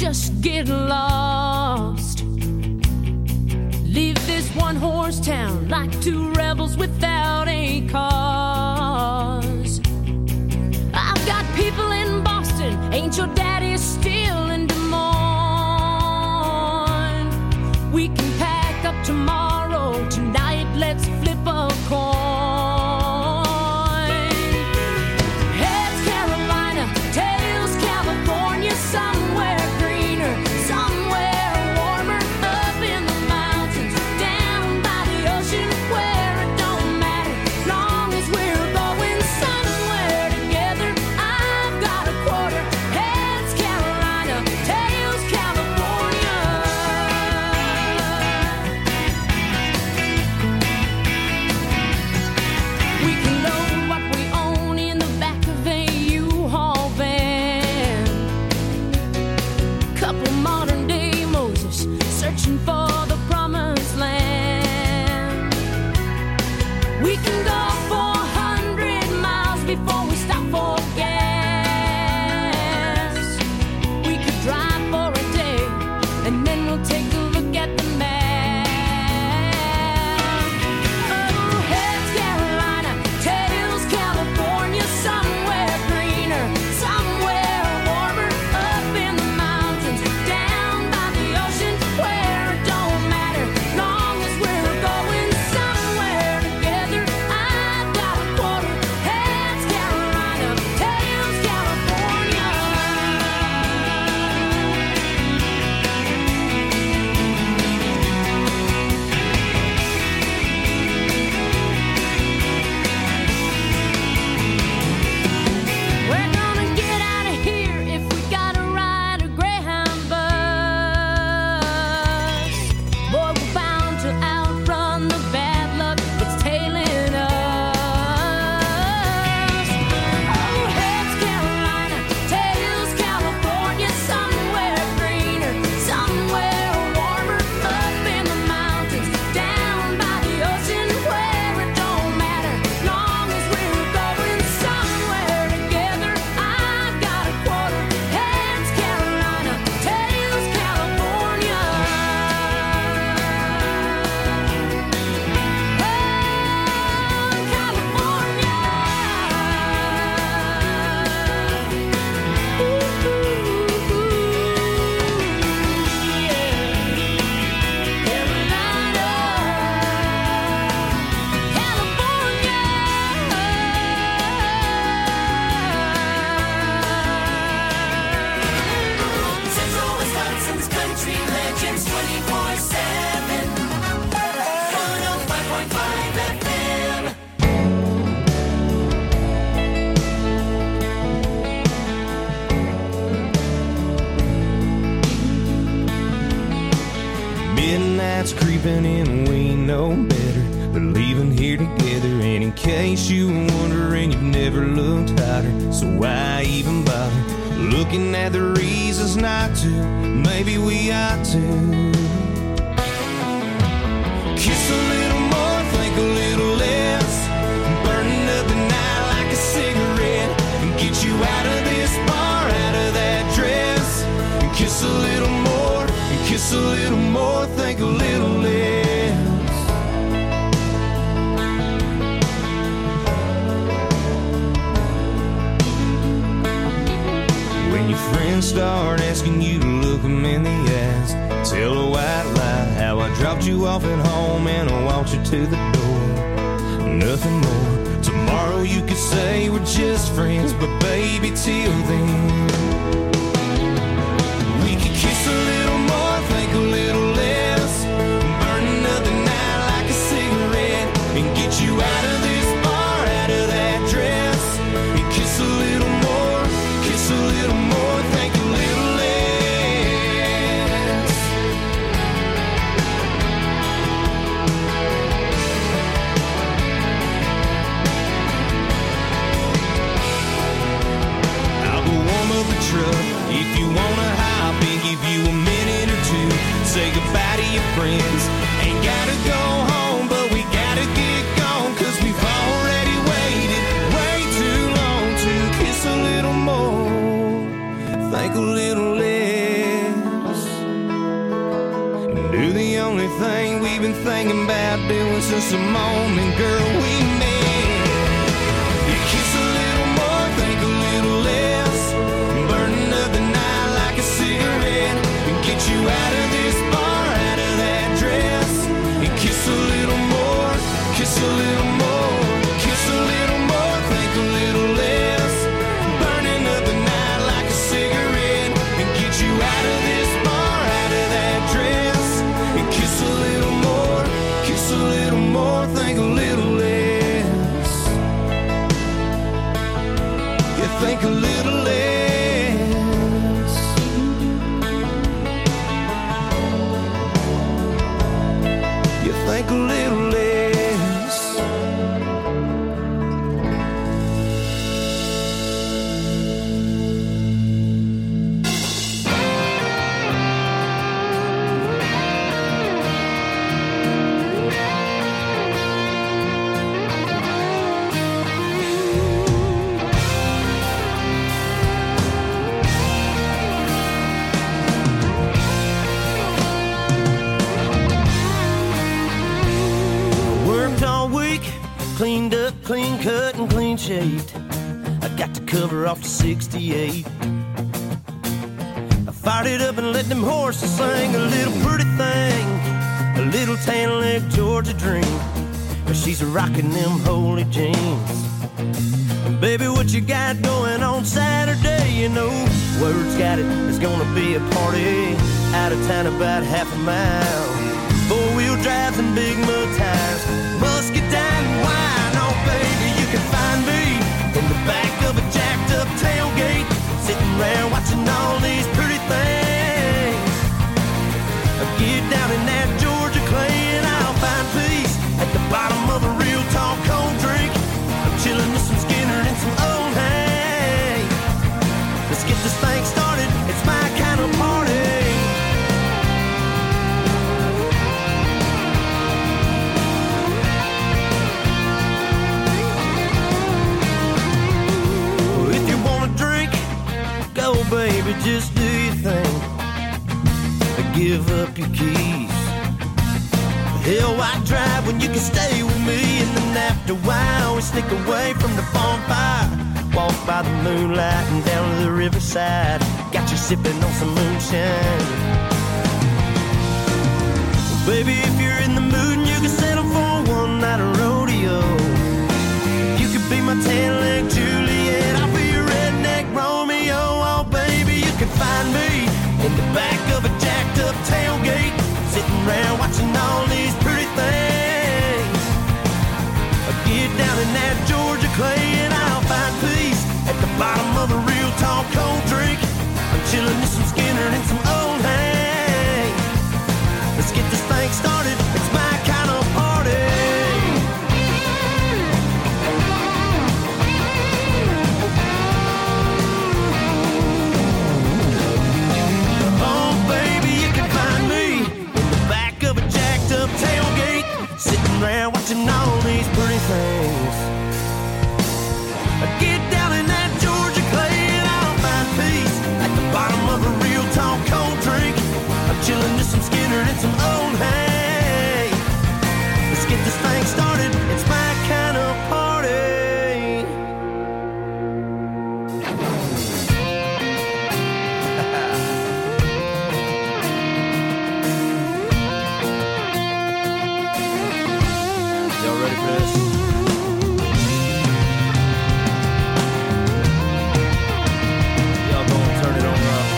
just get lost. Leave this one-horse town like two rebels without a cause. I've got people in Boston, ain't your daddy still in Des Moines? We can pack up tomorrow, tonight let's flip a coin. Heads Carolina, tails California, somewhere greener, somewhere warmer, up in the mountains, down by the ocean, where it don't matter, long as we're going somewhere together. I've got a quarter. Heads Carolina, tails California. We can load what we own in the back of a U-Haul van. Couple modern day Moses searching for the promised land. We can go 400 miles before we stop for gas. We could drive for a day and then we'll take a look at the map. Oh, heads Carolina, tails California, somewhere greener, somewhere warmer, up in the mountains, down by the ocean, where it don't matter, long as we're going somewhere together. I've got a quarter. Heads Carolina, tails California. We're gonna get out of here if we gotta ride a Greyhound bus. Boy, we're bound to outrun the bad luck that's tailing us. Oh, heads Carolina, tails California, somewhere greener, somewhere warmer, up in the mountains, down by the ocean, where it don't matter, long as we're going somewhere together. I've got a quarter. Heads Carolina, tails California. Central Wisconsin's country legends 24/7. 105.5 FM. Midnight's creeping in, we know better. We're leaving here together, and in case you were wondering, you've never looked hotter. So why even bother looking at the reasons not to? Maybe we ought to kiss a little more, think a little less, burning up the night like a cigarette, and get you out of this bar, out of that dress, and kiss a little more, and kiss a little more, think a little less. When your friends start asking you to look them in the eyes, tell a white lie how I dropped you off at home and I walked you to the door. Nothing more. Tomorrow you could say we're just friends, but baby, till then we could kiss a little more, think a little less, burning up the night like a cigarette, and get you out of this bar, out of that dress, and kiss a little more, kiss a little more, think a little less. I'll go warm up the truck if you wanna hop in, give you a minute or two, say goodbye to your friends. Ain't gotta go home, but we gotta get gone, 'cause we've already waited way too long to kiss a little more, think a little less. only thing we've been thinking about doing since the moment, girl, we met. You kiss a little more, think a little less, burning up the night like a cigarette, and get you out of this bar, out of that dress. You kiss a little more, kiss a little more, kiss a little more, think a little less, burning up the night like a cigarette, and get you out of this bar, out of that dress. And kiss a little more, kiss a little more, think a little less. You think a little less. You think a little less. Worked all week, cleaned up, clean cut, and clean shaved. I got the cover off the 68. I fired it up and let them horses sing a little pretty thing, a little tan leg Georgia dream. She's rocking them holy jeans. Baby, what you got going on Saturday? You know, word's got it, it's gonna be a party out of town about half a mile. Four-wheel drives and big mud tires, muscadine and wine. Oh, baby, you can find me in the back of a jacked-up tailgate, sitting around watching all these pretty things. Get down in that Georgia clay and I'll find peace at the bottom of a real tall cold drink. I'm chilling with some Skinner and some old hay. Let's get this thing started, it's my kind of party. Baby, just do your thing. Give up your keys. Hell, why drive when you can stay with me? And then after a while, we sneak away from the bonfire, walk by the moonlight and down to the riverside. Got you sipping on some moonshine. Baby, if you're in the mood and you can settle for one night of rodeo, you could be my tan-leg Juliet, I'll be your redneck Romeo. Oh, baby, you can find me in the back of a jacked-up tailgate, sitting around watching all these pretty things. Get down in that Georgia clay and I'll find peace at the bottom of a real tall cold drink. I'm chilling with some Skinner and some old hay. Let's get this thing started, it's my kind of party. Oh, baby, you can find me in the back of a jacked-up tailgate, sitting around watching all these pretty things. Get down in that Georgia clay and I'll find peace at the bottom of a real tall cold drink. I'm chilling with some Skinner and some old hay. Let's get this thing started, it's my kind of party. Y'all ready for this? Y'all gonna turn it on up.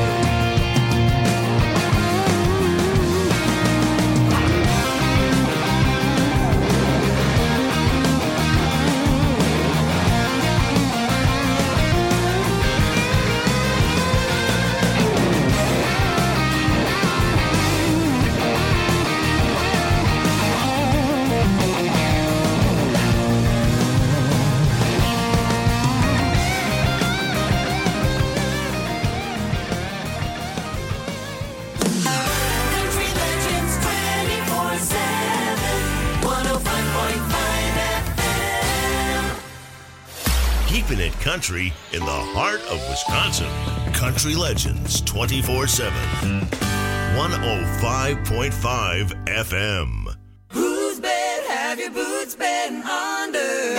Country Legends 24/7, 105.5 FM. Keeping it country in the heart of Wisconsin. Country Legends 24/7. 105.5 FM. Whose bed have your boots been under?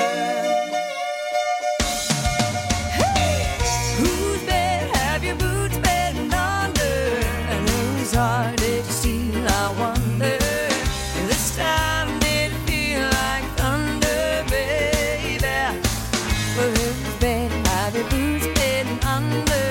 Whose bed have your boots been under? And whose heart did you steal, I wonder? This time did it feel like thunder, baby? Well, whose bed have your boots been under?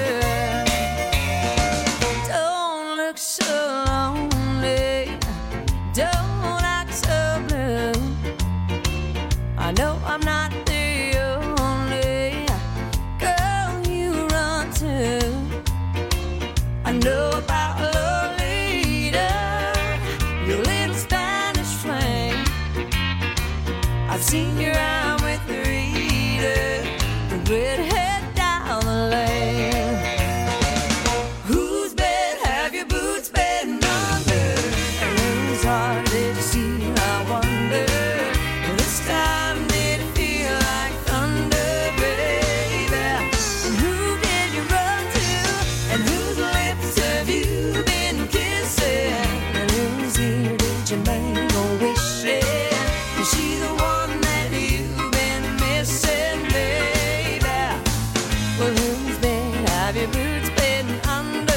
Don't look so lonely, don't act so blue. I know I'm not the only girl you run to. I know about Lolita, your little Spanish flame. I've seen you out with Rita, the redhead down the lane. Whose bed have your boots been under? And whose heart did you steal, I wonder? This time did it feel like thunder, baby? And who did you run to? And whose lips have you been kissing? And whose ear did you make a wish in? Is she the one that you've been missing, baby? Well, whose bed have your boots been under?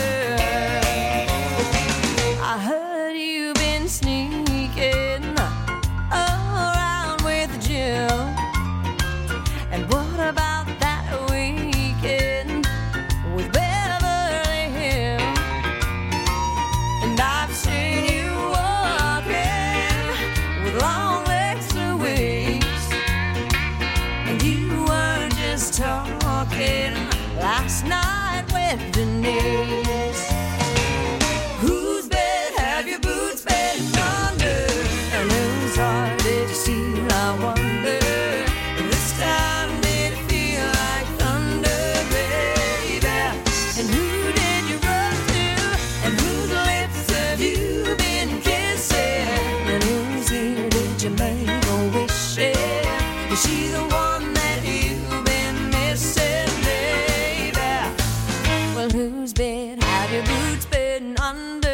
I heard you've been sneaking around with Jill. And what about that weekend with Beverly Hills? And I've seen you walking with long legs to waist. And you were just talking last night with Denise. Whose bed have your boots been under? And whose heart did you steal, I wonder? This time did it feel like thunder, baby? And who did you run to? And whose lips have you been kissing? And whose ear did you make a wish in? Is she the one that you've been missing, baby? Well, whose bed have your boots been under?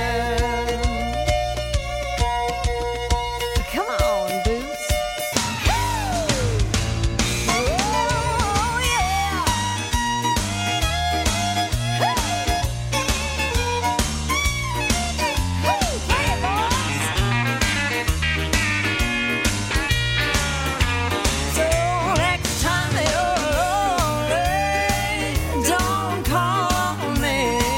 Come on, boots. Oh, yeah. Play it, boys. So next time you're lonely, don't call me.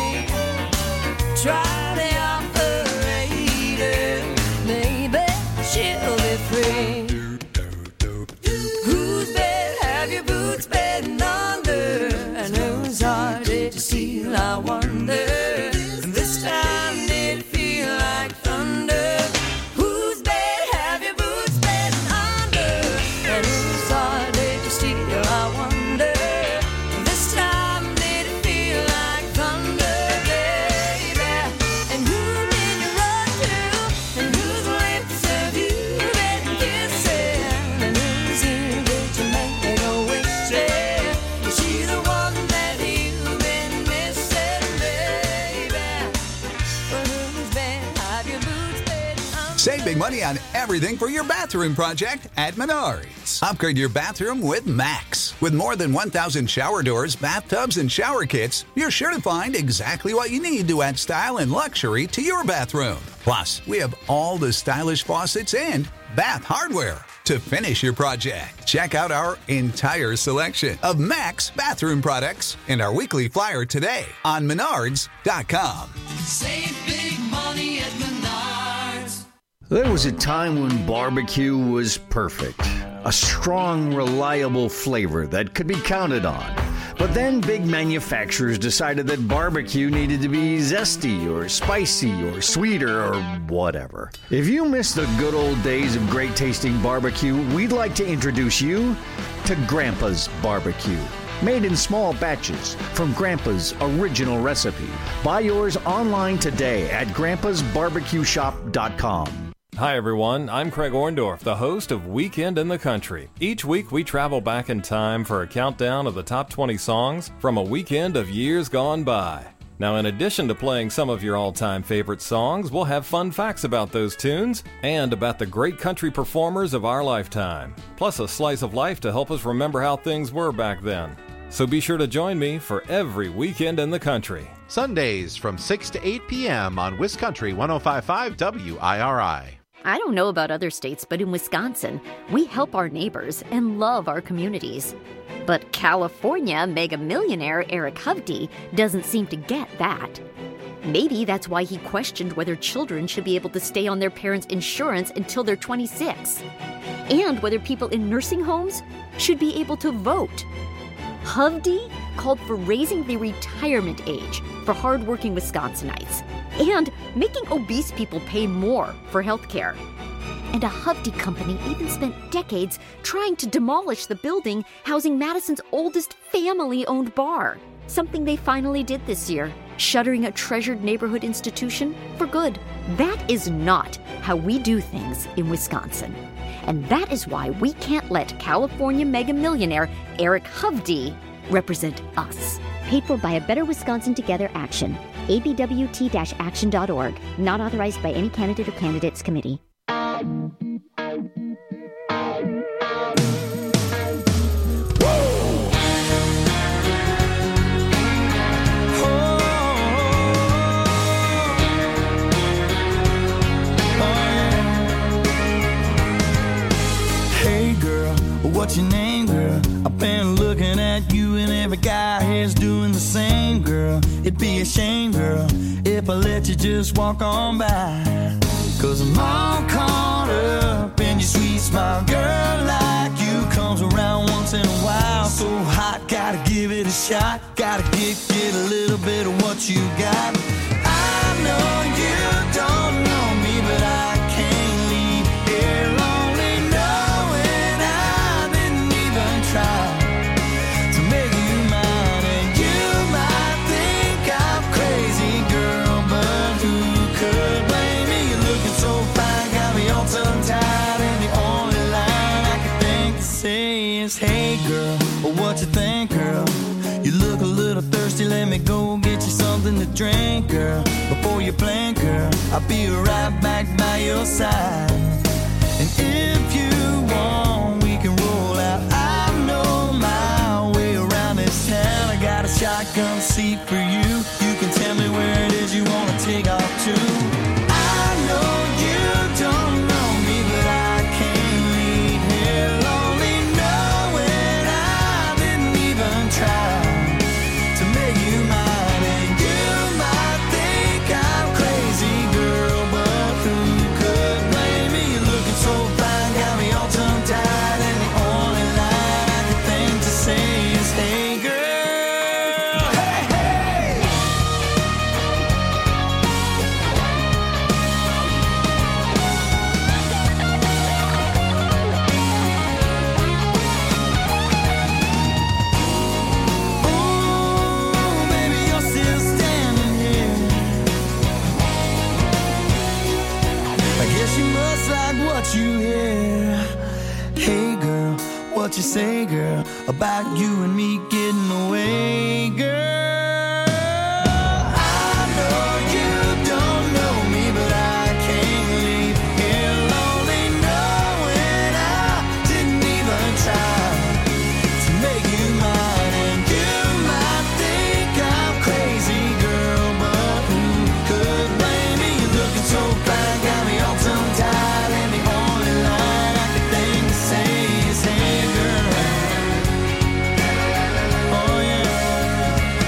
Try the operator, maybe she'll be free. Whose bed have your boots been under? And whose heart did you steal, I wonder? This time did it feel like thunder? Whose bed have your boots been under? And whose heart did you steal, I wonder? This time did it feel like thunder, baby? And who did you run to? And whose lips have you been kissing? And whose ear did you make a wish in? Is she the one that you've been missing, baby? Well, whose bed have your boots been under? Save big money on everything for your bathroom project at Menards. Upgrade your bathroom with Max. With more than 1,000 shower doors, bathtubs, and shower kits, you're sure to find exactly what you need to add style and luxury to your bathroom. Plus, we have all the stylish faucets and bath hardware to finish your project. Check out our entire selection of Max bathroom products and our weekly flyer today on Menards.com. Save big money at Menards. There was a time when barbecue was perfect. A strong, reliable flavor that could be counted on. But then big manufacturers decided that barbecue needed to be zesty or spicy or sweeter or whatever. If you miss the good old days of great tasting barbecue, we'd like to introduce you to Grandpa's Barbecue. Made in small batches from Grandpa's original recipe. Buy yours online today at grandpasbarbecueshop.com. Hi everyone, I'm Craig Orndorff, the host of Weekend in the Country. Each week we travel back in time for a countdown of the top 20 songs from a weekend of years gone by. Now, in addition to playing some of your all-time favorite songs, we'll have fun facts about those tunes and about the great country performers of our lifetime, plus a slice of life to help us remember how things were back then. So be sure to join me for Every Weekend in the Country. Sundays from 6 to 8 p.m. on WisCountry 105.5 WIRI. I don't know about other states, but in Wisconsin, we help our neighbors and love our communities. But California mega millionaire Eric Hovde doesn't seem to get that. Maybe that's why he questioned whether children should be able to stay on their parents' insurance until they're 26, and whether people in nursing homes should be able to vote. Hovde called for raising the retirement age for hardworking Wisconsinites and making obese people pay more for health care. And a Hovde company even spent decades trying to demolish the building housing Madison's oldest family-owned bar, something they finally did this year, shuttering a treasured neighborhood institution for good. That is not how we do things in Wisconsin. And that is why we can't let California mega millionaire Eric Hovde represent us. Paid for by a Better Wisconsin Together action. abwt-action.org. Not authorized by any candidate or candidates committee. Hey girl, what's your name, girl? I've been looking at you and every guy here's doing the same, girl. It'd be a shame, girl, if I let you just walk on by. Cause I'm all caught up in your sweet smile. Girl like you comes around once in a while. So hot, gotta give it a shot. Gotta get a little bit of what you got. I know you don't know me, but I can't leave here lonely knowing I didn't even try to make you mine. And you might think I'm crazy, girl, but who could blame me? You're looking so fine, got me all tongue-tied, and the only line I can think to say is, hey girl, what you think, girl? You look a little thirsty, let me go get you something to drink, girl. Before you blink, girl, I'll be right back by your side. And if you want, we can roll out. I know my way around this town. I got a shotgun seat for you. You can tell me where it is you want to take off to. I know you don't know me, but I can't leave here lonely knowing I didn't even try to make you mine. And you might think I'm crazy, girl, but who could blame me? You're looking so fine, got me all tongue-tied, and the only line I can think to say is, hey girl, hey, hey. Ooh, baby, you're still standing here. I guess you must like what you hear. Hey girl, what you say, girl, about you and me getting away, girl? I know you don't know me, but I can't leave here lonely knowing I didn't even try to make you mine. And you might think I'm crazy, girl, but who could blame me? You're looking so fine, got me all tongue-tied, and the only line I can think to say is, hey girl. Oh yeah.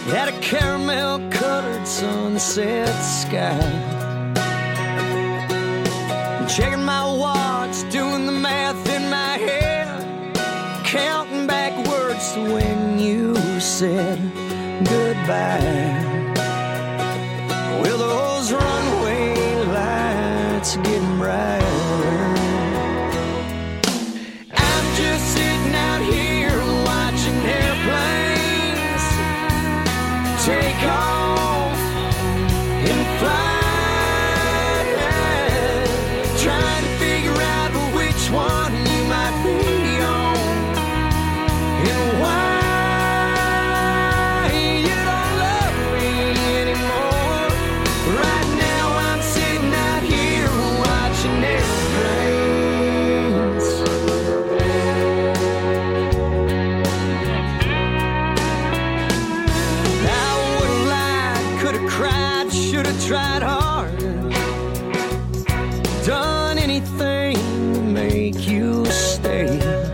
Had a caramel-colored sunset sky. Checking my watch, doing the math in my head, counting backwards to when you said goodbye. Well, those runway lights are getting brighter. I'm just sitting out here watching airplanes take off and fly. Trying to figure out which one you might be on and why you don't love me anymore. Right now I'm sitting out here watching airplanes. I would've lied, could've cried, should've tried harder, done anything to make you stay.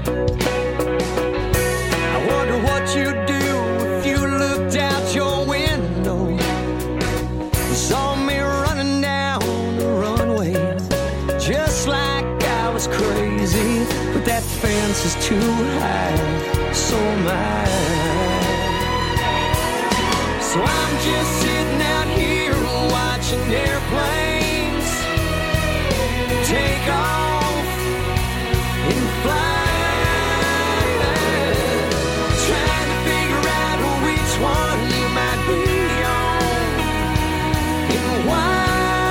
I wonder what you'd do if you looked out your window and saw me running down the runway, just like I was crazy. But that fence is too high, so am I. So I'm just sitting out here watching airplanes take off and fly, trying to figure out which one you might be on and why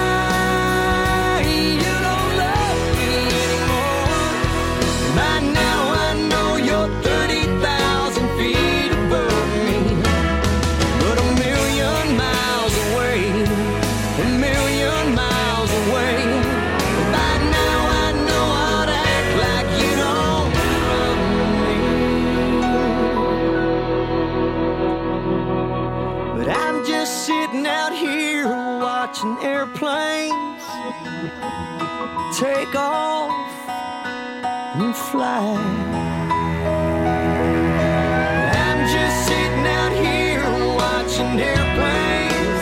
you don't love me anymore. By now I know you're 30,000 feet above me, but a million miles away, a million miles away. By now I know I'd act like you don't love me. But I'm just sitting out here watching airplanes take off and fly. I'm just sitting out here watching airplanes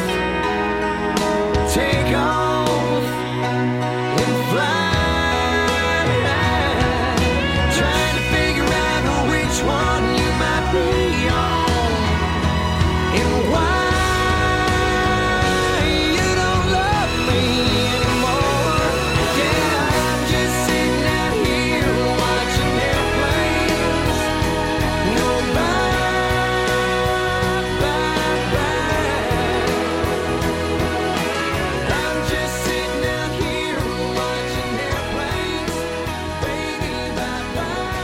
take off and fly, trying to figure out which one you might be on and why you don't love me anymore. Yeah, I'm just sitting out here watching airplanes go by, by, by. I'm just sitting out here watching airplanes, baby, bye, bye,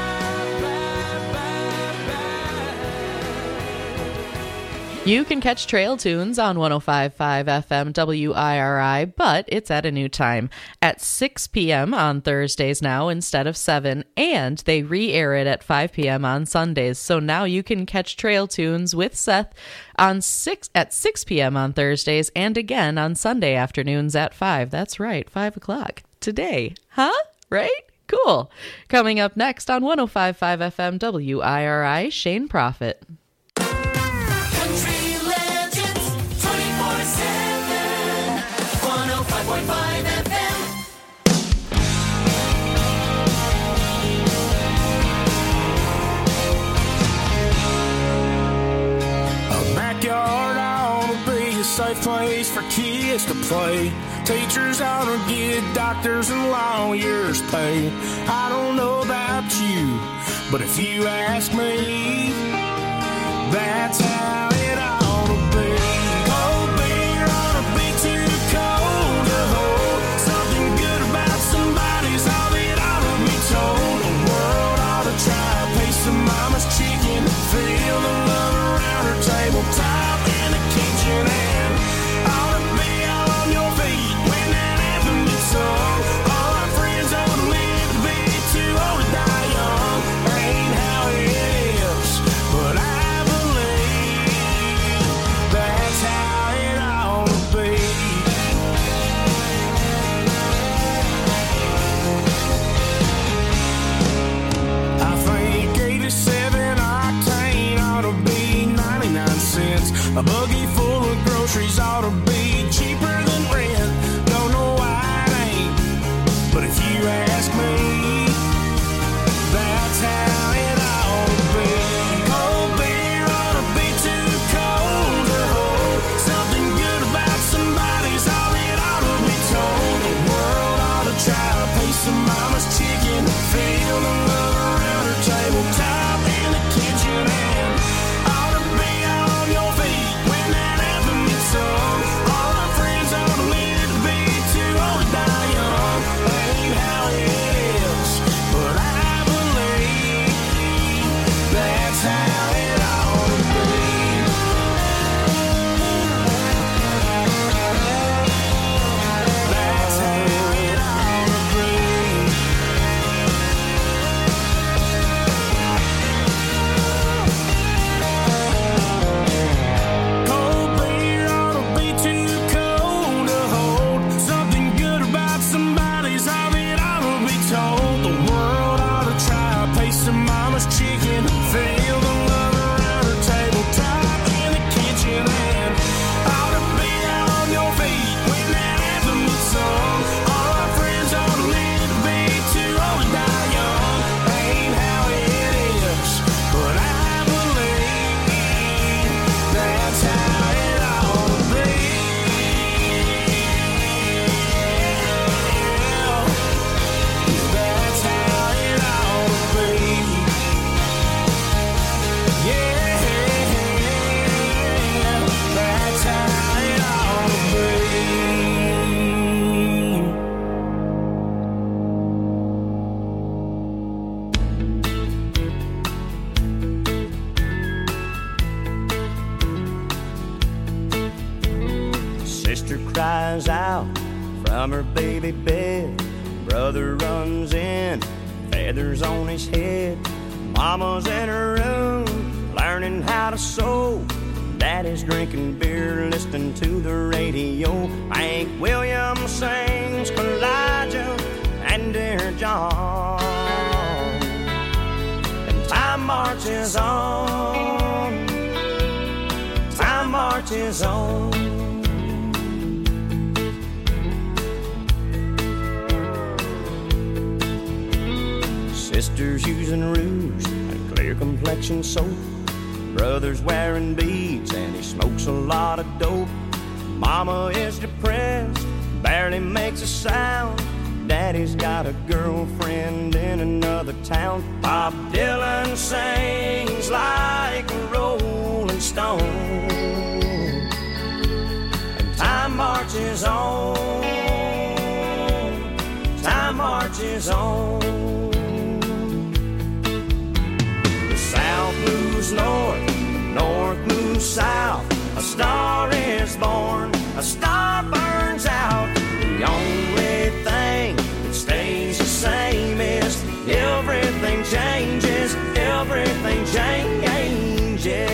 bye. You can catch Trail Tunes on 105.5 FM WIRI, but it's at a new time, at 6 p.m. on Thursdays now instead of 7, and they re-air it at 5 p.m. on Sundays. So now you can catch Trail Tunes with Seth at 6 p.m. on Thursdays and again on Sunday afternoons at 5. That's right, 5 o'clock today. Huh? Right? Cool. Coming up next on 105.5 FM WIRI, Shane Prophet. Country legends 24/7, 105.5 FM. A backyard ought to be a safe place for kids to play. Teachers ought to get doctors and lawyers paid. I don't know about you, but if you ask me, that's how it ought to be. Cold beer on a beat too cold to hold. Something good about somebody's all that ought to be told. The world ought to try a piece of mama's chicken. Feel the love around her tabletop in the kitchen, and ought to be all on your feet when that anthem gets sung. All our friends ought to live to be too old to die young. Ain't how it is, but I believe A buggy full of groceries ought to be cheaper than rent. Don't know why it ain't, but if you ask me, that's how it ought to be. Cold beer ought to be too cold to hold. Something good about somebody's all it ought to be told. The world ought to try to pay some mama's chicken, feel the love around her tabletop in the kitchen, and ought to be on your feet when that anthem gets sung. All our friends ought to live to be too old to die young. Ain't how it is, but I believe that's how it ought to be. That's how it ought to be. Cold beer ought to be too cold to hold. Something good about somebody's all it ought to be told. The world ought to try to pay some mama's chicken, feel the love around her tabletop in the kitchen, and ought to be on your feet when that anthem gets sung. All our friends ought to live to be too old to die young. Ain't how it is, but I believe that's how it ought to be. That's how it ought to be. Yeah, that's how it ought to be. Sister cries out from her baby bed. Brother runs in, feathers on his head. Mama's in her room, learning how to sew. Daddy's drinking beer, listening to the radio. Hank Williams sings Elijah and Dear John. And time marches on. Time marches on. Sister's using rouge and clear complexion soap. Brother's wearing beads and he smokes a lot of dope. Mama is depressed, barely makes a sound. Daddy's got a girlfriend in another town. Bob Dylan sings like a rolling stone. And time marches on. Time marches on. South moves north, north moves south. A star is born, a star burns out. The only thing that stays the same is everything changes, everything changes.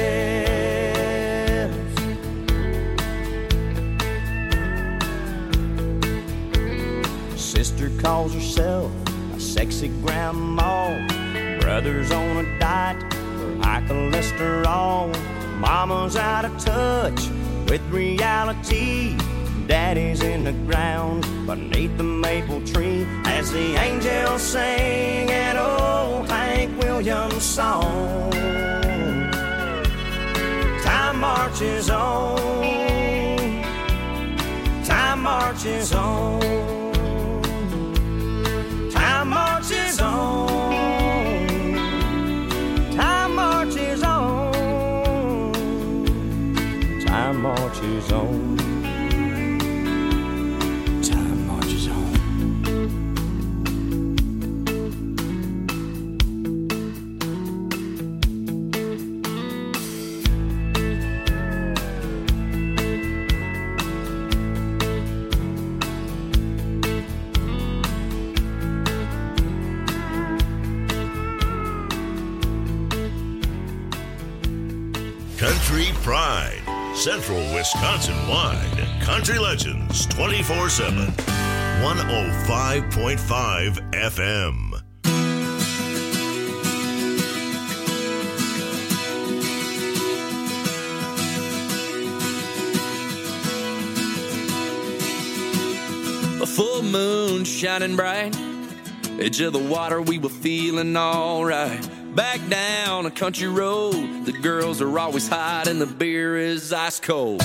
Sister calls herself a sexy grandma. Brother's on a diet for high cholesterol. Mama's out of touch with reality. Daddy's in the ground beneath the maple tree as the angels sing an old Hank Williams song. Time marches on. Time marches on. Time marches on. Time marches on. Time marches on. Time marches on. Country Pride, Central Wisconsin-wide. Country Legends 24/7. 105.5 FM. moon shining bright. Edge of the water, we were feeling alright. Back down a country road, the girls are always hot and the beer is ice cold.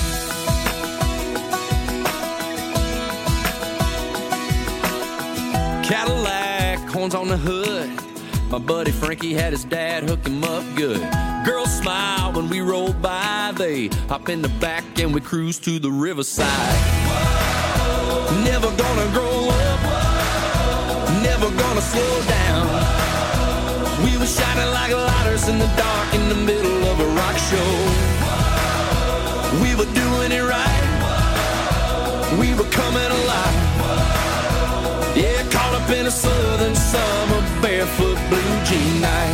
Cadillac, horns on the hood. My buddy Frankie had his dad hook him up good. Girls smile when we roll by. They hop in the back and we cruise to the riverside. Whoa. Never gonna grow up. Whoa. Never gonna slow down. We were shining like lighters in the dark in the middle of a rock show. Whoa. We were doing it right. Whoa. We were coming alive. Yeah, caught up in a southern summer, barefoot blue jean night.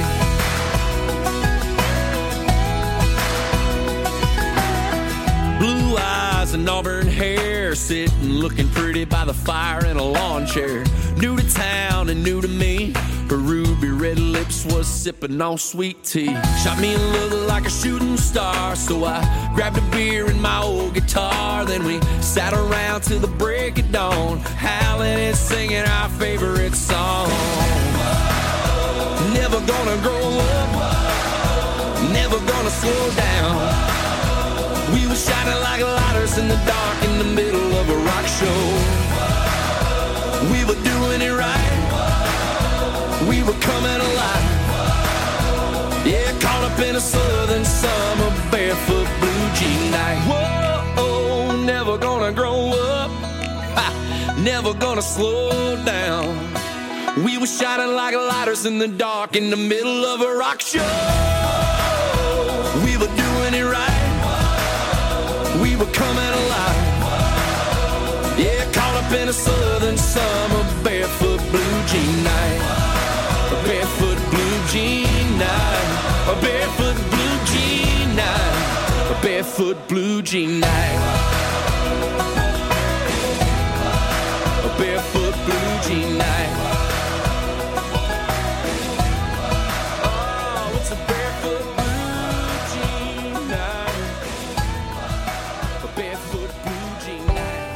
Blue eyes and auburn hair, sitting looking pretty by the fire in a lawn chair. New to town and new to me, her ruby red lips was sipping on sweet tea. Shot me a look like a shooting star, so I grabbed a beer and my old guitar. Then we sat around till the break of dawn, howling and singing our favorite song. Never gonna grow up, never gonna slow down. We were shining like lighters in the dark in the middle of a rock show. We were doing it right. We were coming alive. Yeah, caught up in a southern summer, barefoot blue jean night. Whoa, never gonna grow up, ha, never gonna slow down. We were shining like lighters in the dark in the middle of a rock show. We were doing it right. We were coming alive. Yeah, caught up in a southern summer, barefoot blue jean night. A barefoot blue jean night. A barefoot blue jean night. A barefoot blue jean night. A barefoot blue jean night. Oh, it's a barefoot blue jean night. A barefoot blue jean night.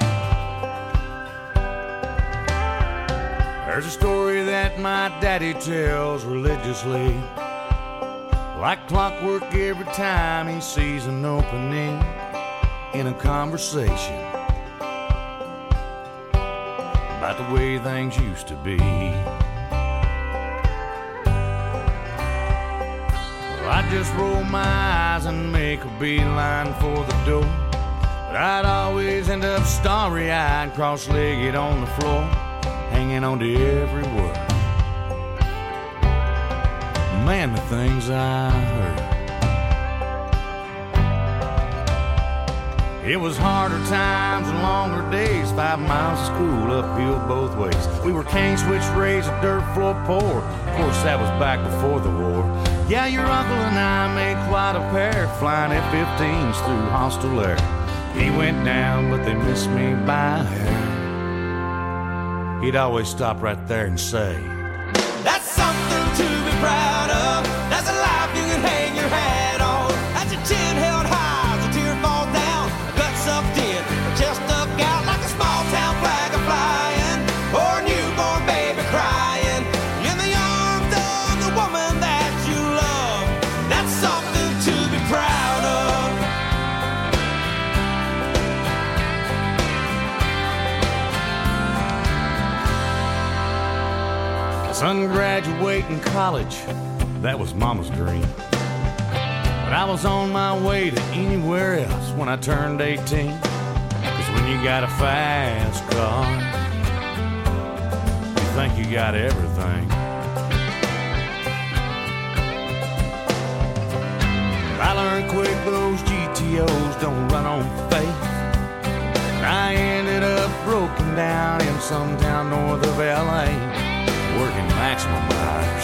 There's a story that my daddy tells religiously, like clockwork every time he sees an opening in a conversation about the way things used to be. Well, I just roll my eyes and make a beeline for the door, but I'd always end up starry-eyed, cross-legged on the floor, hanging on to every word. Man, the things I heard. It was harder times and longer days, 5 miles of school uphill both ways. We were cane switch raised, a dirt floor poor. Of course, that was back before the war. Yeah, your uncle and I made quite a pair, flying F-15s through hostile air. He went down, but they missed me by a hair. He'd always stop right there and say, that's something to be proud of. That's a life you can hang your hat on. That's a chin held high as a tear falls down. A gut sucked in, a chest stuck out like a small town flag a flying, or a newborn baby crying in the arms of the woman that you love. That's something to be proud of. son graduating college, that was mama's dream. But I was on my way to anywhere else when I turned 18. 'Cause when you got a fast car, you think you got everything. But I learned quick those GTOs don't run on faith. And I ended up broken down in some town north of LA, working maximum hours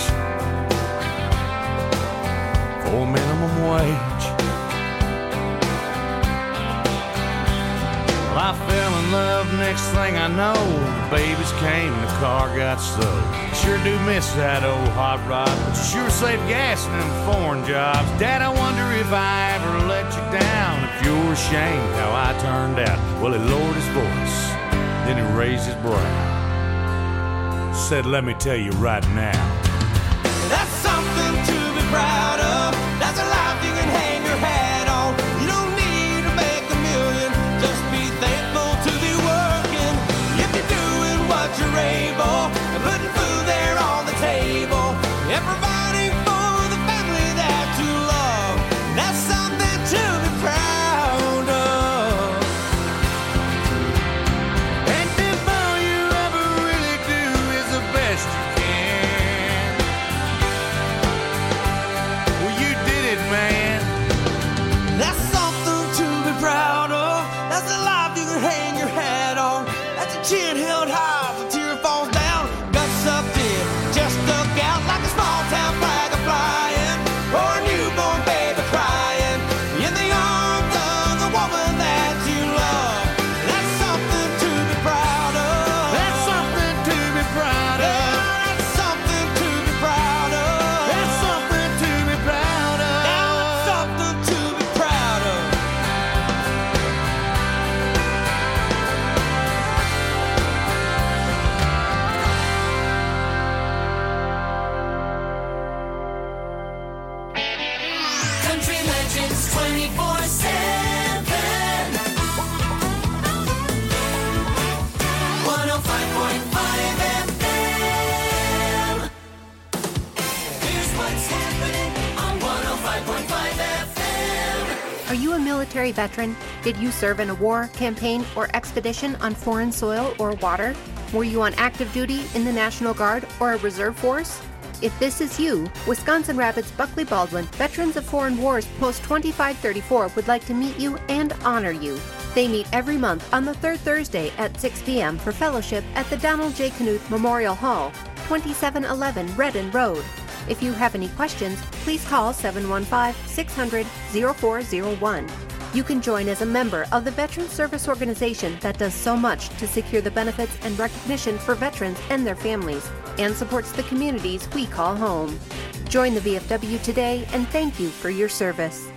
for minimum wage. Well, I fell in love, next thing I know, the babies came and the car got sold. Sure do miss that old hot rod, but you sure save gas in them foreign jobs. Dad, I wonder if I ever let you down, if you're ashamed how I turned out. Well, he lowered his voice Then he raised his brow. Said, let me tell you right now. That's something to be proud of. That's a life you can hang your hat on. You don't need to make a million. Just be thankful to be working. If you're doing what you're able and putting food there on the table and providing for the family that you love, that's something to be proud of. And if all you ever really do is the best you can, well, you did it, man. That's something to be proud of. That's a life you can hang your hat on. That's a chin held high, if a tear falls down, guts sucked in, just stuck out like a small town flag a flying, or a newborn baby crying in the arms of the woman that you love. That's something to be proud of. That's something to be proud of. That's something to be proud of. That's something to be proud of. That's something to be proud of. Country Legends 24/7. 105.5 FM. Here's what's happening on 105.5 FM. Are you a military veteran? Did you serve in a war, campaign, or expedition on foreign soil or water? Were you on active duty in the National Guard or a reserve force? If this is you, Wisconsin Rapids Buckley Baldwin Veterans of Foreign Wars Post 2534 would like to meet you and honor you. They meet every month on the third Thursday at 6 p.m. for fellowship at the Donald J. Knuth Memorial Hall, 2711 Redden Road. If you have any questions, please call 715-600-0401. You can join as a member of the Veterans Service Organization that does so much to secure the benefits and recognition for veterans and their families, and supports the communities we call home. Join the VFW today, and thank you for your service.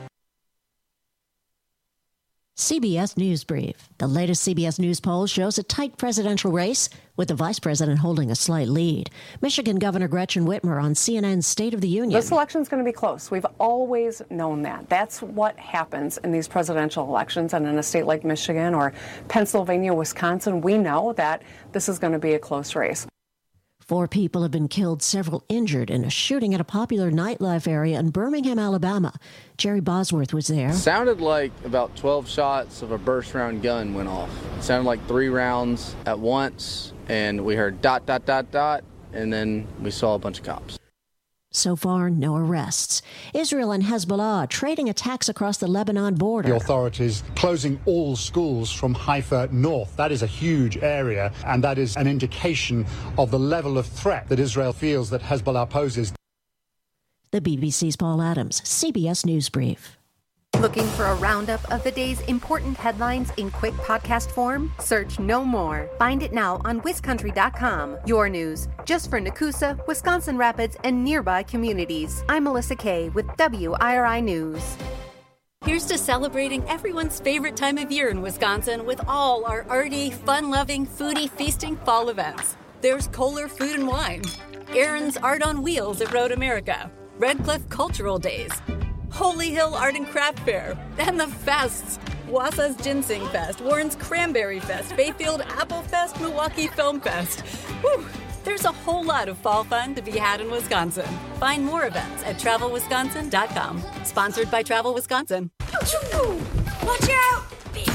CBS News Brief. The latest CBS News poll shows a tight presidential race with the vice president holding a slight lead. Michigan Governor Gretchen Whitmer on CNN's State of the Union. This election's going to be close. We've always known that. That's what happens in these presidential elections. And in a state like Michigan or Pennsylvania, Wisconsin, we know that this is going to be a close race. 4 people have been killed, several injured in a shooting at a popular nightlife area in Birmingham, Alabama. Jerry Bosworth was there. Sounded like about 12 shots of a burst round gun went off. It sounded like 3 rounds at once, and we heard dot, dot, dot, dot, and then we saw a bunch of cops. So far, no arrests. Israel and Hezbollah trading attacks across the Lebanon border. The authorities closing all schools from Haifa north. That is a huge area, and that is an indication of the level of threat that Israel feels that Hezbollah poses. The BBC's Paul Adams, CBS News Brief. Looking for a roundup of the day's important headlines in quick podcast form? Search No More. Find it now on WisCountry.com. Your news, just for Nakusa, Wisconsin Rapids, and nearby communities. I'm Melissa Kay with WIRI News. Here's to celebrating everyone's favorite time of year in Wisconsin with all our arty, fun-loving, foodie, feasting fall events. There's Kohler Food and Wine, Aaron's Art on Wheels at Road America, Red Cliff Cultural Days, Holy Hill Art and Craft Fair, and the fests. Wausau's Ginseng Fest, Warren's Cranberry Fest, Bayfield Apple Fest, Milwaukee Film Fest. Whew, there's a whole lot of fall fun to be had in Wisconsin. Find more events at TravelWisconsin.com. Sponsored by Travel Wisconsin. Watch out!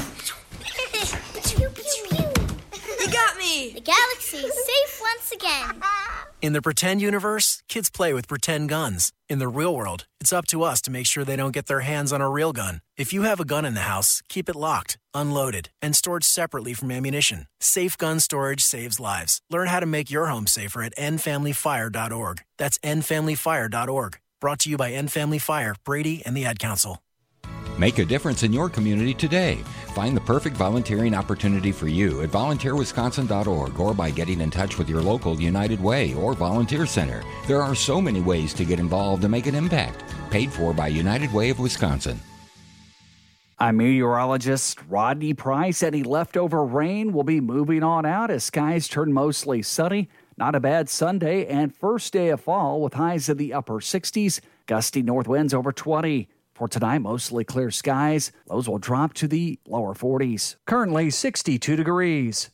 You got me! The galaxy is safe once again. In the pretend universe, kids play with pretend guns. In the real world, it's up to us to make sure they don't get their hands on a real gun. If you have a gun in the house, keep it locked, unloaded, and stored separately from ammunition. Safe gun storage saves lives. Learn how to make your home safer at endfamilyfire.org. That's endfamilyfire.org. Brought to you by End Family Fire, Brady, and the Ad Council. Make a difference in your community today. Find the perfect volunteering opportunity for you at volunteerwisconsin.org or by getting in touch with your local United Way or Volunteer Center. There are so many ways to get involved and make an impact. Paid for by United Way of Wisconsin. I'm meteorologist Rodney Price. Any leftover rain will be moving on out as skies turn mostly sunny. Not a bad Sunday and first day of fall with highs in the upper 60s, gusty north winds over 20. For tonight, mostly clear skies. Lows will drop to the lower 40s. Currently 62 degrees.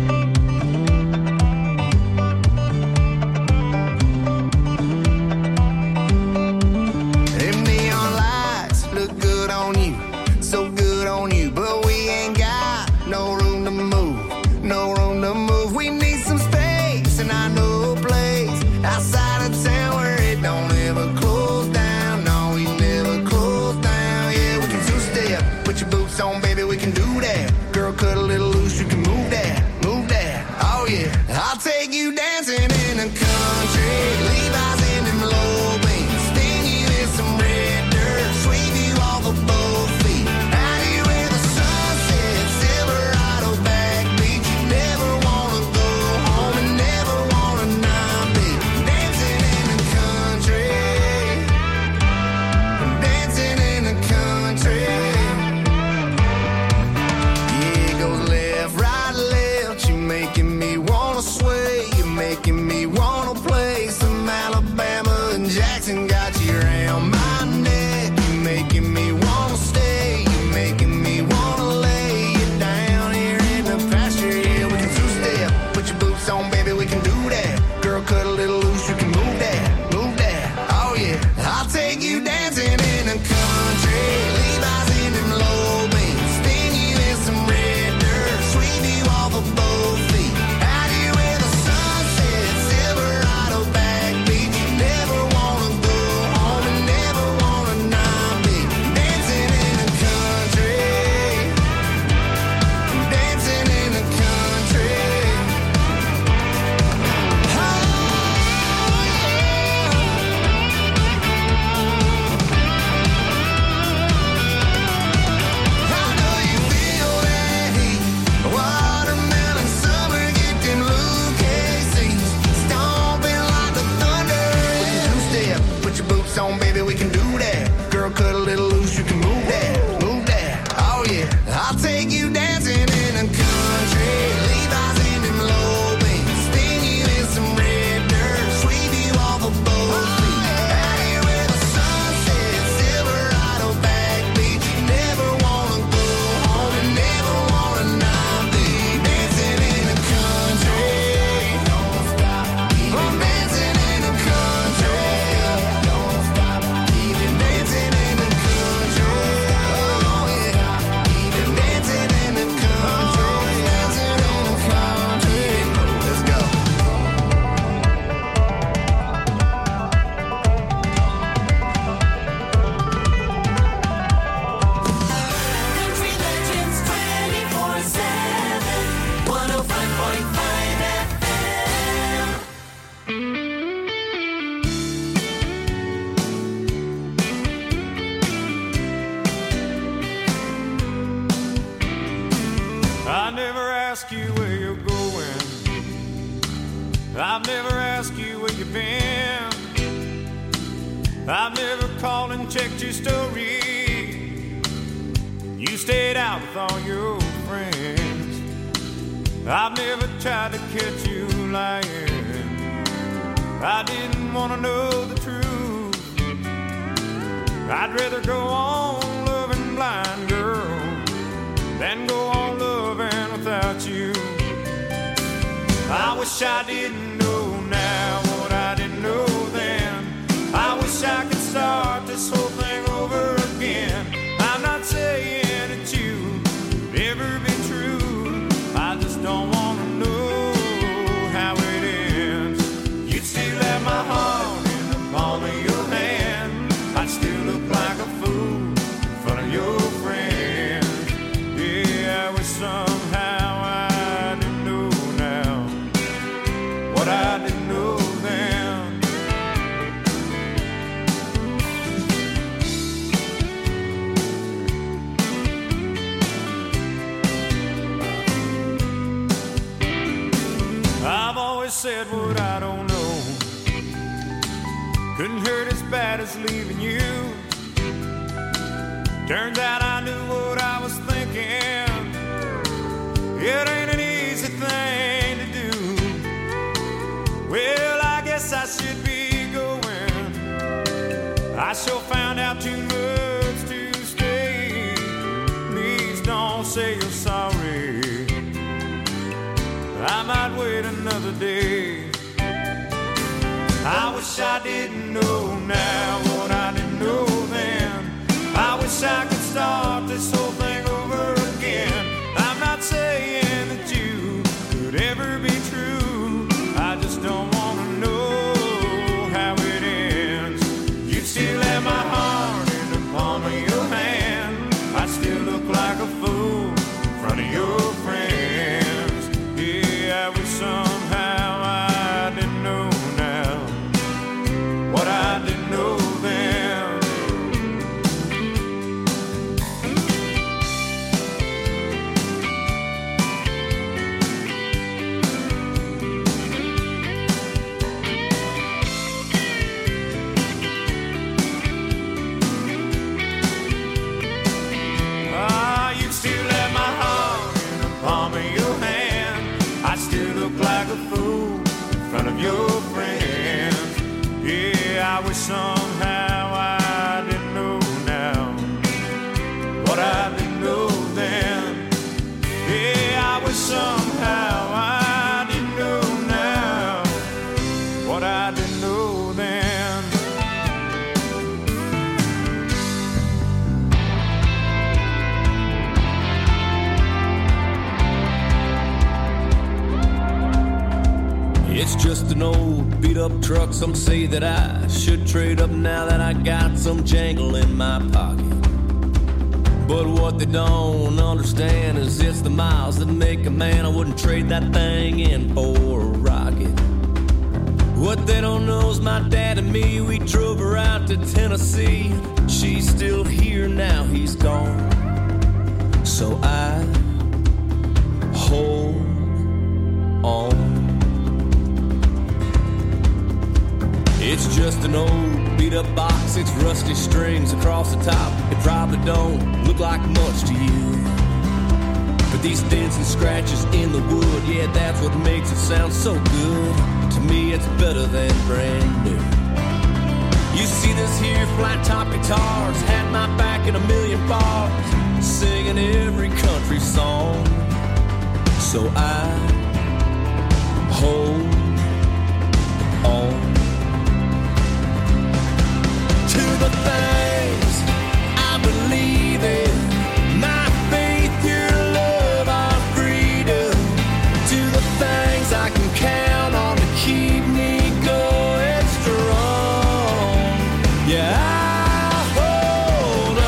So good on you, but we ain't got no room to move, no room to move. We need some space, and I know a place outside of town where it don't ever close down. No, we never close down. Yeah, we can two-step, put your boots on, baby, we can do that. Girl, cut a little loose, you can move that, move that. Oh yeah, I'll take you dancing in the country, Levi's in them low beams, spin you in some red dirt, sweep you off a boat. I've never asked you where you've been. I've never called and checked your story. You stayed out with all your friends. I've never tried to catch you lying. I didn't want to know the truth. I'd rather go on loving blind, girl, than go on loving without you. I wish I didn't know now what I didn't know then. I wish I could start this whole thing over again. I'm not saying that you would ever be true. I just don't want to know how it ends. You'd still have my heart in the palm of your hand. I'd still look like a fool in front of your friends. Yeah, I wish somehow I didn't know now what I didn't know then. I've always said what I don't know couldn't hurt as bad as leaving you. Turns out I knew what I was thinking. It ain't an easy thing to do. Well, I guess I should be going. I sure found out too much to stay. Please don't say you're sorry. I might wait another day. I wish I didn't know now what I didn't know then. I wish I could start this whole thing over again. I'm not saying that you could ever be true. I just don't want to know how it ends. You still have my heart in the palm of your hand. I still look like a fool in front of your friends. Yeah, I wish somehow I didn't know now what I didn't know then. You still have my heart in the palm of your hand. I still look like a fool in front of your friends. Yeah, I wish somehow I didn't know now what I didn't know then. Yeah, I wish somehow I didn't know now what I didn't know then. It's just an old beat-up truck. Some say that I should trade up now that I got some jangle in my pocket. But what they don't understand is it's the miles that make a man. I wouldn't trade that thing in for a rocket. What they don't know is my dad and me, we drove her out to Tennessee. She's still here now, he's gone. So I hold on. It's just an old beat-up box, it's rusty strings across the top. It probably don't look like much to you, but these dents and scratches in the wood, yeah, that's what makes it sound so good. To me, it's better than brand new. You see this here flat-top guitars had my back in a million bars, singing every country song. So I hold on to the things I believe in, my faith, your love, our freedom, to the things I can count on to keep me going strong. Yeah, I hold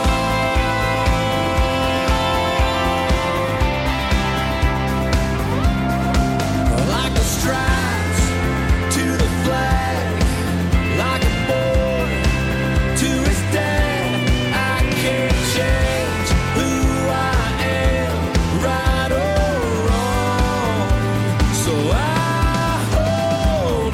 on like the stripes to the flag, like a boy to his dad. I can't change who I am, right or wrong. So I hold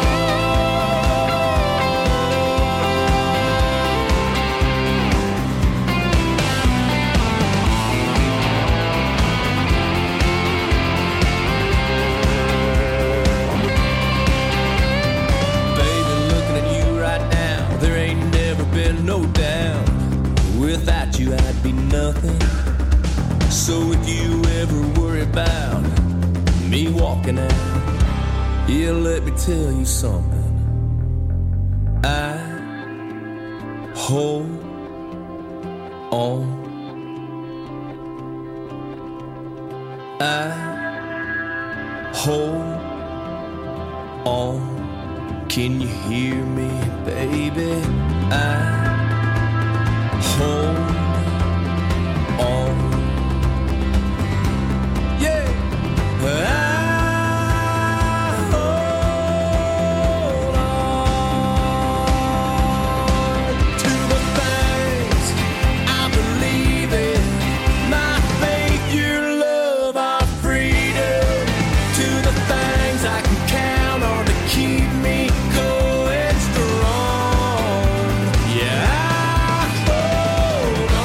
Baby, looking at you right now, there ain't never been no doubt. Without you, I'd be nothing. So if you ever worry about me walking out, yeah, let me tell you something. I hold on. I hold on. Can you hear me, baby? I hold on. Yeah. I hold on to the things I believe in, my faith, your love, our freedom, to the things I can count on to keep me going strong. Yeah, I hold on.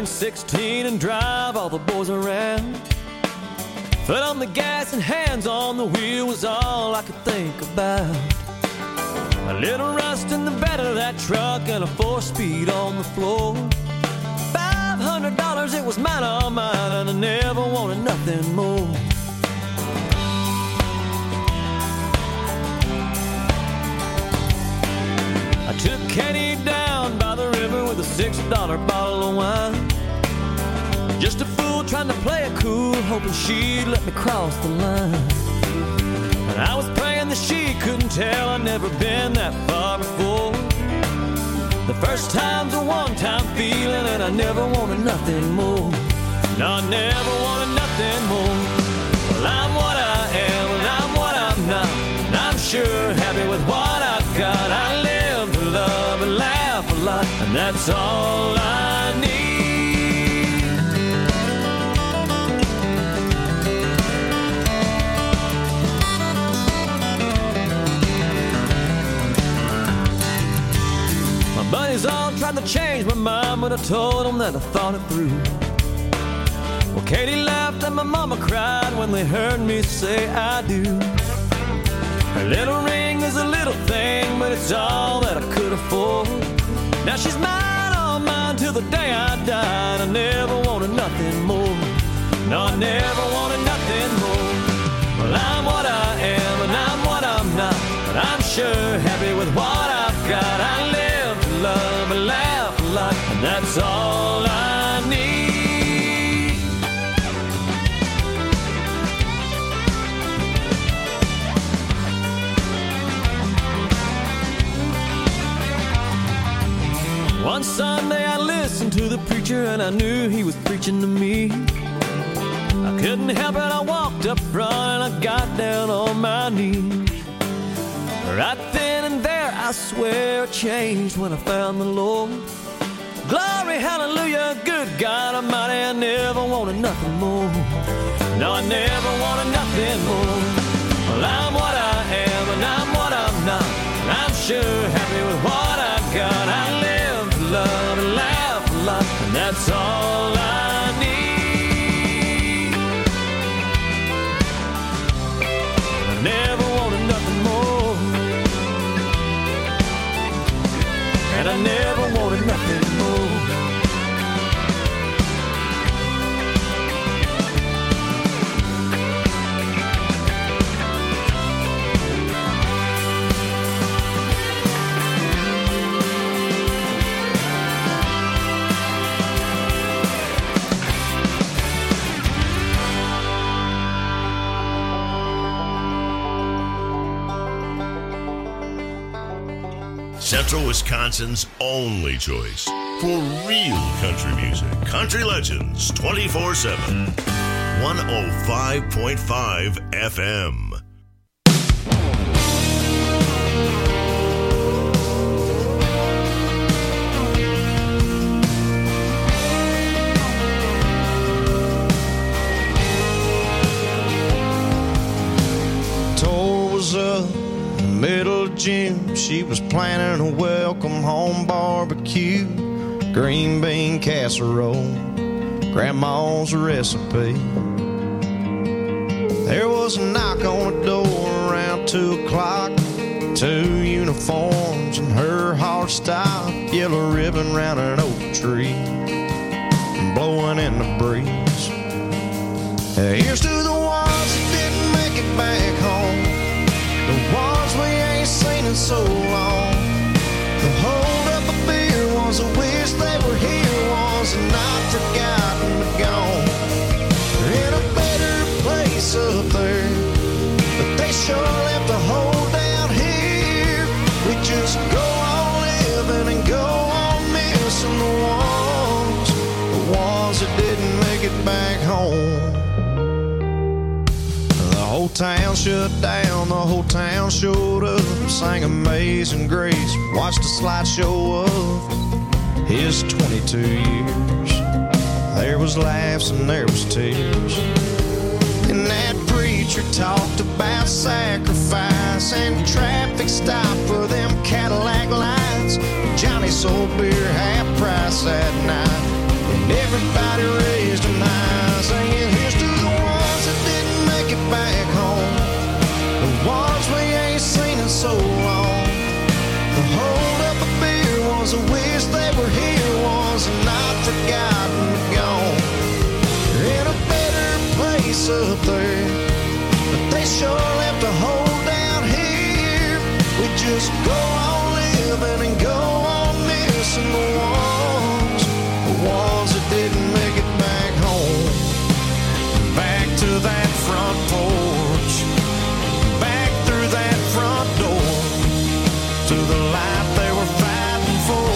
16 and drive all the boys around. Foot on the gas and hands on the wheel was all I could think about. A little rust in the bed of that truck and a 4-speed on the floor. $500, it was mine, all mine, and I never wanted nothing more. I took Kenny down by the river with a $6 bottle of wine. Just a fool trying to play it cool, hoping she'd let me cross the line. And I was praying that she couldn't tell I'd never been that far before. The first time's a one-time feeling, and I never wanted nothing more. No, I never wanted nothing more. Well, I'm what I am, and I'm what I'm not, and I'm sure happy with what I've got. I live to love and laugh a lot, and that's all I need. Buddies all tried to change my mind, but I told them that I thought it through. Well, Katie laughed and my mama cried when they heard me say I do. Her little ring is a little thing, but it's all that I could afford. Now she's mine, all mine, till the day I died. I never wanted nothing more. No, I never wanted nothing more. Well, I'm what I am, and I'm what I'm not, but I'm sure happy with what I've got. I live to love and laugh a lot, and that's all I need. One Sunday I listened to the preacher, and I knew he was preaching to me. I couldn't help it, I walked up front and I got down on my knees. Right then and there, I swear I changed when I found the Lord. Glory, hallelujah, good God Almighty, I never wanted nothing more. No, I never wanted nothing more. Well, I'm what I am, and I'm what I'm not, and I'm sure happy with what I've got. I live to love and laugh a lot, and that's all I need. I never wanted nothing more, and I never wanted nothing more. Central Wisconsin's only choice for real country music. Country Legends 24/7. 105.5 FM. Tour was up middle of June, she was planning a welcome home barbecue, green bean casserole, grandma's recipe. There was a knock on the door around 2 o'clock, 2 uniforms and her heart stopped, yellow ribbon round an oak tree, blowing in the breeze. Here's to the ones that didn't make it back home, the ones we ain't seen in so long. The hold up a beer ones that wish they were here, ones that not forgotten but gone. They're in a better place up there, but they sure left a hole down here. We just go on living and go on missing the ones that didn't make it back home. The whole town shut down, the whole town showed up, sang Amazing Grace, watched a slideshow of his 22 years. There was laughs and there was tears, and that preacher talked about sacrifice and traffic stop for them Cadillac lights. Johnny sold beer half price that night, And everybody raised an eye, singing, here's to the ones that didn't make it back home, the ones we ain't seen in so long. The hold up a beer was a wish they were here, was not forgotten but gone. They're in a better place up there, but they sure left a hole down here. We just go on living and go on missing the ones that didn't make it back home. Back to that front porch, back through that front door, to the life they were fighting for.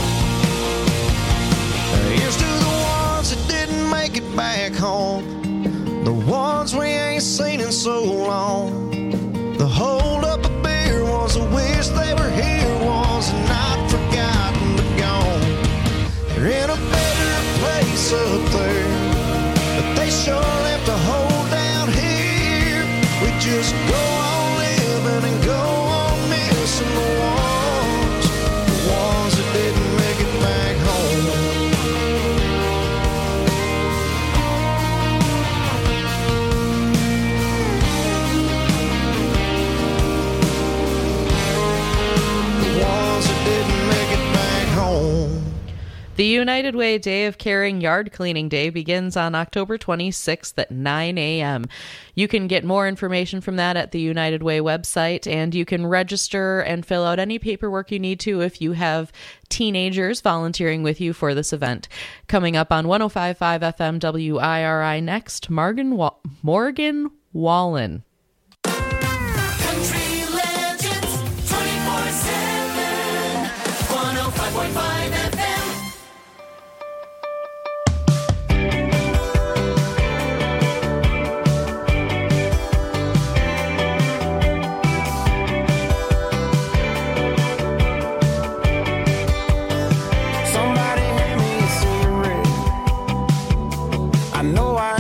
Here's to the ones that didn't make it back home, the ones we ain't seen in so long. The hold up a beer was a wish they were here, was not forgotten but gone. They're in a better place up there, but they sure left a hole down here. We just go on living and go on missing the ones that didn't make it back home. The United Way Day of Caring Yard Cleaning Day begins on October 26th at 9 a.m. You can get more information from that at the United Way website, and you can register and fill out any paperwork you need to if you have teenagers volunteering with you for this event. Coming up on 105.5 FM WIRI next, Morgan Wallen. Country legends 24/7 105.5 FM. Somebody hand me a cigarette. I know I